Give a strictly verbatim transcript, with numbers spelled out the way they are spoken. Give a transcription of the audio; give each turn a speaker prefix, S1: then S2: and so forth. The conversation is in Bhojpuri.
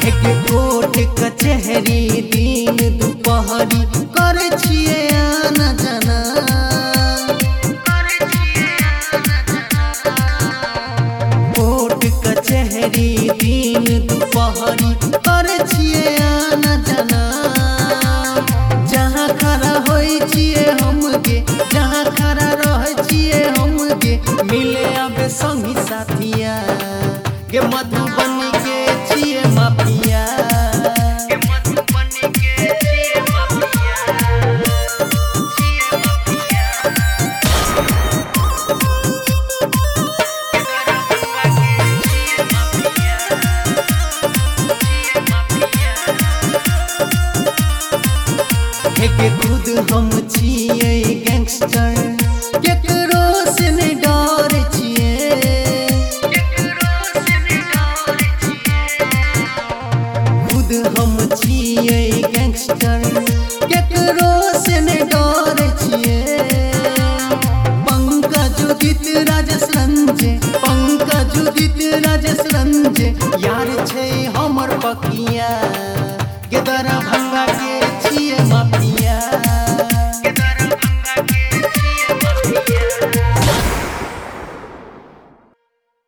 S1: एक कोर्ट कचहरी दिन दुपहरी कर छिए आना जाना। कोर्ट कचहरी दिन दुपहरी कर छिए आना जाना। जहाँ खड़ा होई छिए हमके, जहाँ खड़ा रह छिए हमके, मिले आबे संगी साथिया के मधुबनी के छिए माफिया। के मधुबनी के छिए माफिया, छिए माफिया। के खुद हम छिए गैंगस्टर, केकरो से नहीं डर छिए। खुद हम छिए गैंगस्टर,